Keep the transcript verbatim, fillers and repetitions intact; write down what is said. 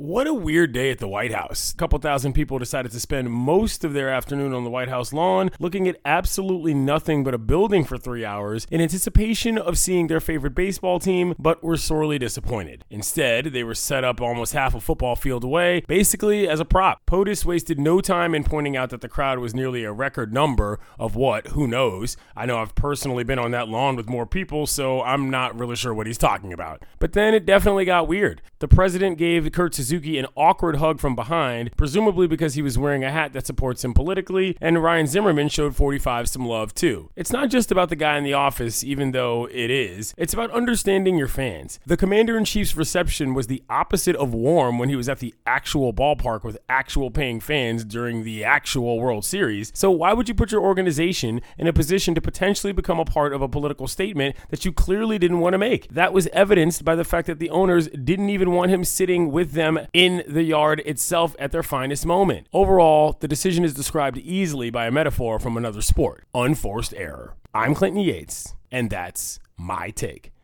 What a weird day at the White House. A couple thousand people decided to spend most of their afternoon on the White House lawn looking at absolutely nothing but a building for three hours in anticipation of seeing their favorite baseball team, but were sorely disappointed. Instead, they were set up almost half a football field away, basically as a prop. POTUS wasted no time in pointing out that the crowd was nearly a record number of what, who knows. I know I've personally been on that lawn with more people, so I'm not really sure what he's talking about. But then it definitely got weird. The president gave Kurt Suzuki an awkward hug from behind, presumably because he was wearing a hat that supports him politically, and Ryan Zimmerman showed forty-five some love too. It's not just about the guy in the office, even though it is. It's about understanding your fans. The commander-in-chief's reception was the opposite of warm when he was at the actual ballpark with actual paying fans during the actual World Series. So why would you put your organization in a position to potentially become a part of a political statement that you clearly didn't want to make? That was evidenced by the fact that the owners didn't even want him sitting with them in the yard itself at their finest moment. Overall, the decision is described easily by a metaphor from another sport: unforced error. I'm Clinton Yates, and that's my take.